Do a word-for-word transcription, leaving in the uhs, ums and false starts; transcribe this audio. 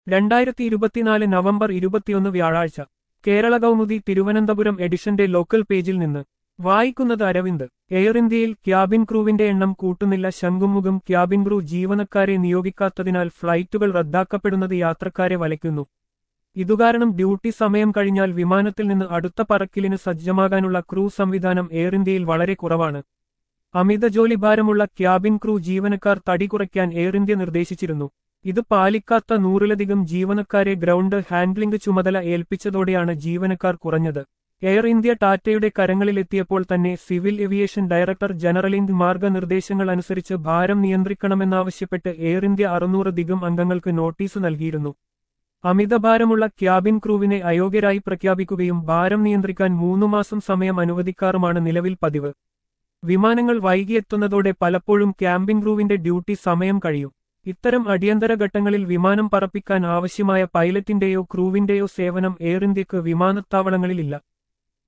രണ്ടായിരത്തി ഇരുപത്തിനാല് നവംബർ ഇരുപത്തിയൊന്ന് വ്യാഴാഴ്ച കേരള കൗമുദി തിരുവനന്തപുരം എഡിഷന്റെ ലോക്കൽ പേജിൽ നിന്ന് വായിക്കുന്നത് അരവിന്ദ്. എയർ ഇന്ത്യയിൽ ക്യാബിൻ ക്രൂവിന്റെ എണ്ണം കൂട്ടുന്നില്ല. ശംഖുമുഖം. ക്യാബിൻ ക്രൂ ജീവനക്കാരെ നിയോഗിക്കാത്തതിനാൽ ഫ്ലൈറ്റുകൾ റദ്ദാക്കപ്പെടുന്നത് യാത്രക്കാരെ വലയ്ക്കുന്നു. ഇതുകാരണം ഡ്യൂട്ടി സമയം കഴിഞ്ഞാൽ വിമാനത്തിൽ നിന്ന് അടുത്ത പറക്കലിന് സജ്ജമാകാനുള്ള ക്രൂ സംവിധാനം എയർ ഇന്ത്യയിൽ വളരെ കുറവാണ്. അമിത ജോലിഭാരമുള്ള ക്യാബിൻ ക്രൂ ജീവനക്കാർ തടി കുറയ്ക്കാൻ എയർ ഇന്ത്യ നിർദ്ദേശിച്ചിരുന്നു. ഇത് പാലിക്കാത്ത നൂറിലധികം ജീവനക്കാരെ ഗ്രൗണ്ട് ഹാൻഡ്ലിംഗ് ചുമതല ഏൽപ്പിച്ചതോടെയാണ് ജീവനക്കാർ കുറഞ്ഞത്. എയർ ഇന്ത്യ ടാറ്റയുടെ കരങ്ങളിലെത്തിയപ്പോൾ തന്നെ സിവിൽ ഏവിയേഷൻ ഡയറക്ടർ ജനറലിന്റെ മാർഗനിർദ്ദേശങ്ങൾ അനുസരിച്ച് ഭാരം നിയന്ത്രിക്കണമെന്നാവശ്യപ്പെട്ട് എയർ ഇന്ത്യ അറുന്നൂറ് ദിഗം അംഗങ്ങൾക്ക് നോട്ടീസ് നൽകിയിരുന്നു. അമിതഭാരമുള്ള ക്യാബിൻ ക്രൂവിനെ അയോഗ്യരായി പ്രഖ്യാപിക്കുകയും ഭാരം നിയന്ത്രിക്കാൻ മൂന്നു മാസം സമയം അനുവദിക്കാറുമാണ് നിലവിൽ പതിവ്. വിമാനങ്ങൾ വൈകിയെത്തുന്നതോടെ പലപ്പോഴും ക്യാബിൻ ക്രൂവിന്റെ ഡ്യൂട്ടി സമയം കഴിയും. ഇത്തരം അടിയന്തര ഘട്ടങ്ങളിൽ വിമാനം പറപ്പിക്കാൻ ആവശ്യമായ പൈലറ്റിന്റെയോ ക്രൂവിന്റെയോ സേവനം എയർ ഇന്ത്യക്ക് വിമാനത്താവളങ്ങളിലില്ല.